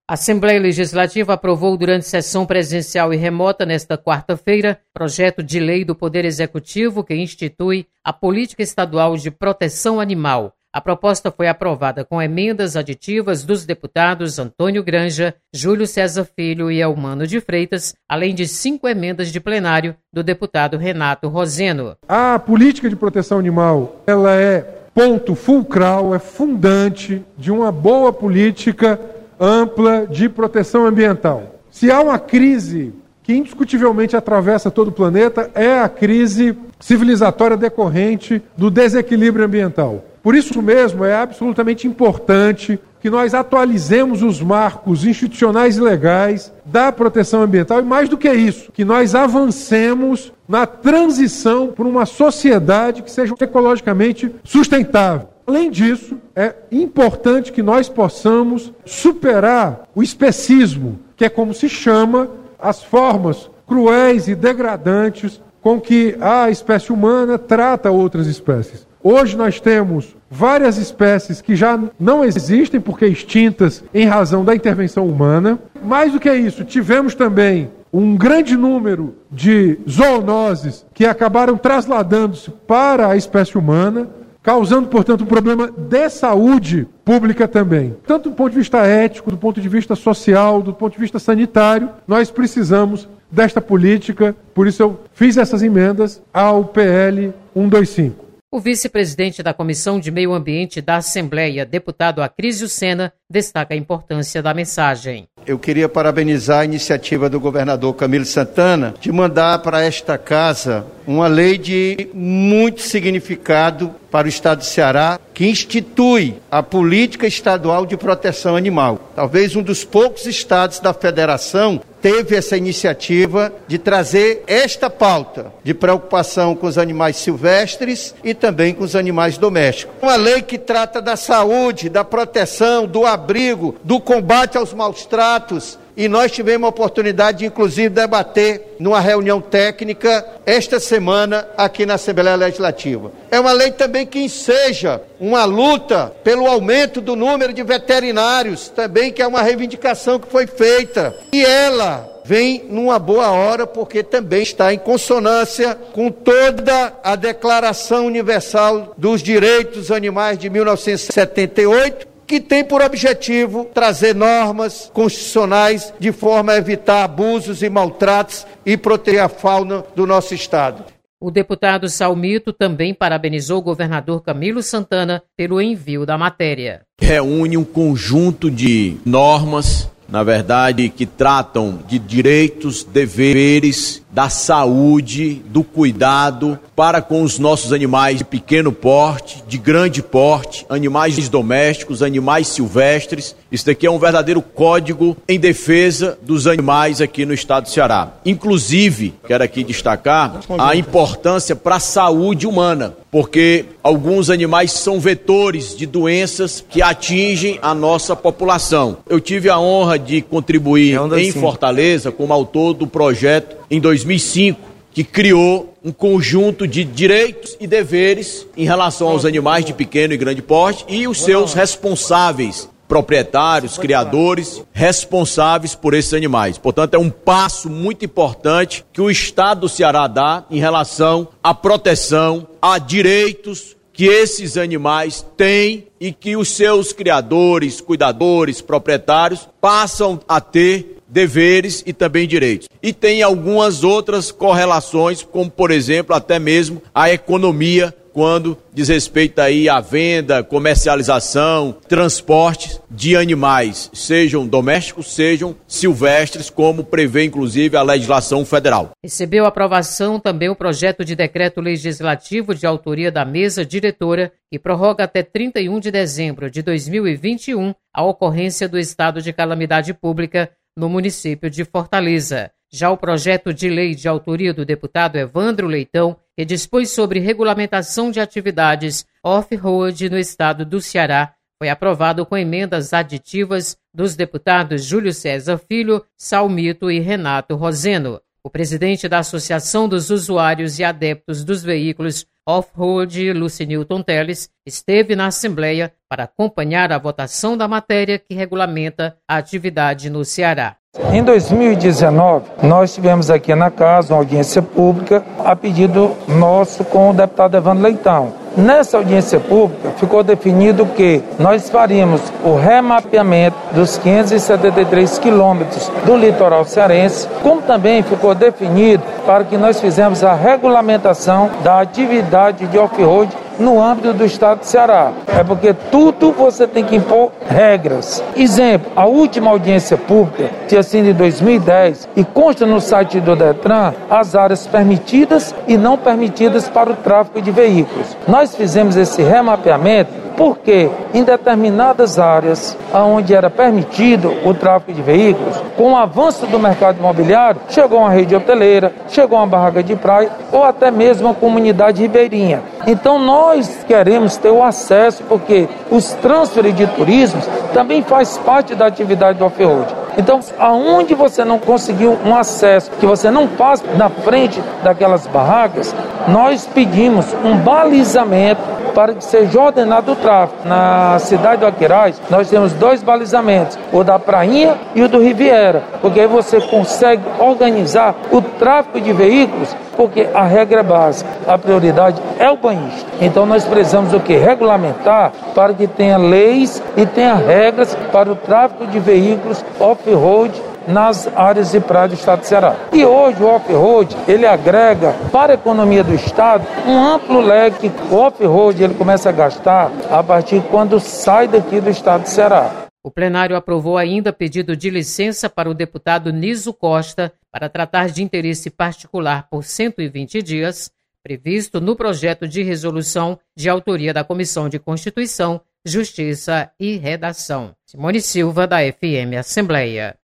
A Assembleia Legislativa aprovou durante sessão presencial e remota nesta quarta-feira projeto de lei do Poder Executivo que institui a Política Estadual de Proteção Animal. A proposta foi aprovada com emendas aditivas dos deputados Antônio Granja, Júlio César Filho e Elmano de Freitas, além de 5 emendas de plenário do deputado Renato Roseno. A política de proteção animal, ela é ponto fulcral, é fundante de uma boa política ampla de proteção ambiental. Se há uma crise que indiscutivelmente atravessa todo o planeta, é a crise civilizatória decorrente do desequilíbrio ambiental. Por isso mesmo, é absolutamente importante que nós atualizemos os marcos institucionais e legais da proteção ambiental e, mais do que isso, que nós avancemos na transição para uma sociedade que seja ecologicamente sustentável. Além disso, é importante que nós possamos superar o especismo, que é como se chama as formas cruéis e degradantes com que a espécie humana trata outras espécies. Hoje nós temos várias espécies que já não existem porque extintas em razão da intervenção humana. Mais do que isso, tivemos também um grande número de zoonoses que acabaram trasladando-se para a espécie humana, causando, portanto, um problema de saúde pública também. Tanto do ponto de vista ético, do ponto de vista social, do ponto de vista sanitário, nós precisamos desta política, por isso eu fiz essas emendas ao PL 125. O vice-presidente da Comissão de Meio Ambiente da Assembleia, deputado Acrísio Sena, destaca a importância da mensagem. Eu queria parabenizar a iniciativa do governador Camilo Santana de mandar para esta casa uma lei de muito significado para o estado do Ceará, que institui a Política Estadual de Proteção Animal. Talvez um dos poucos estados da federação teve essa iniciativa de trazer esta pauta de preocupação com os animais silvestres e também com os animais domésticos. Uma lei que trata da saúde, da proteção, do abrigo, do combate aos maus tratos. E nós tivemos a oportunidade de, inclusive, debater numa reunião técnica esta semana aqui na Assembleia Legislativa. É uma lei também que enseja uma luta pelo aumento do número de veterinários, também que é uma reivindicação que foi feita. E ela vem numa boa hora porque também está em consonância com toda a Declaração Universal dos Direitos dos Animais de 1978, que tem por objetivo trazer normas constitucionais de forma a evitar abusos e maltratos e proteger a fauna do nosso estado. O deputado Salmito também parabenizou o governador Camilo Santana pelo envio da matéria. Reúne um conjunto de normas, na verdade, que tratam de direitos, deveres, da saúde, do cuidado para com os nossos animais de pequeno porte, de grande porte, animais domésticos, animais silvestres. Isso daqui é um verdadeiro código em defesa dos animais aqui no estado do Ceará. Inclusive, quero aqui destacar a importância para a saúde humana, porque alguns animais são vetores de doenças que atingem a nossa população. Eu tive a honra de contribuir em Fortaleza como autor do projeto em 2005, que criou um conjunto de direitos e deveres em relação aos animais de pequeno e grande porte e os seus responsáveis, proprietários, criadores, responsáveis por esses animais. Portanto, é um passo muito importante que o estado do Ceará dá em relação à proteção, a direitos que esses animais têm e que os seus criadores, cuidadores, proprietários passam a ter deveres e também direitos. E tem algumas outras correlações, como por exemplo, até mesmo a economia, quando diz respeito aí à venda, comercialização, transporte de animais, sejam domésticos, sejam silvestres, como prevê inclusive a legislação federal. Recebeu aprovação também o projeto de decreto legislativo de autoria da mesa diretora, que prorroga até 31 de dezembro de 2021 a ocorrência do estado de calamidade pública no município de Fortaleza. Já o projeto de lei de autoria do deputado Evandro Leitão, que dispôs sobre regulamentação de atividades off-road no estado do Ceará, foi aprovado com emendas aditivas dos deputados Júlio César Filho, Salmito e Renato Roseno. O presidente da Associação dos Usuários e Adeptos dos Veículos off-road Lucinilton Teles esteve na Assembleia para acompanhar a votação da matéria que regulamenta a atividade no Ceará. Em 2019, nós tivemos aqui na casa uma audiência pública a pedido nosso com o deputado Evandro Leitão. Nessa audiência pública ficou definido que nós faríamos o remapeamento dos 573 quilômetros do litoral cearense, como também ficou definido para que nós fizemos a regulamentação da atividade de off-road no âmbito do estado do Ceará. É porque tudo você tem que impor regras. Exemplo, a última audiência pública tinha sido em 2010 e consta no site do Detran as áreas permitidas e não permitidas para o tráfego de veículos. Nós fizemos esse remapeamento porque em determinadas áreas onde era permitido o tráfego de veículos, com o avanço do mercado imobiliário, chegou uma rede hoteleira, chegou uma barraca de praia ou até mesmo uma comunidade ribeirinha. Então nós queremos ter o acesso, porque os transferes de turismo também faz parte da atividade do off-road. Então, aonde você não conseguiu um acesso, que você não passa na frente daquelas barracas, nós pedimos um balizamento para que seja ordenado o tráfego. Na cidade do Aquiraz, nós temos 2 balizamentos, o da Prainha e o do Riviera, porque aí você consegue organizar o tráfego de veículos, porque a regra é básica, a prioridade é o banhista. Então nós precisamos o quê? Regulamentar para que tenha leis e tenha regras para o tráfego de veículos off-road nas áreas de praia do estado do Ceará. E hoje o off-road, ele agrega para a economia do estado um amplo leque. O off-road ele começa a gastar a partir de quando sai daqui do estado do Ceará. O plenário aprovou ainda pedido de licença para o deputado Niso Costa para tratar de interesse particular por 120 dias, previsto no projeto de resolução de autoria da Comissão de Constituição, Justiça e Redação. Simone Silva, da FM Assembleia.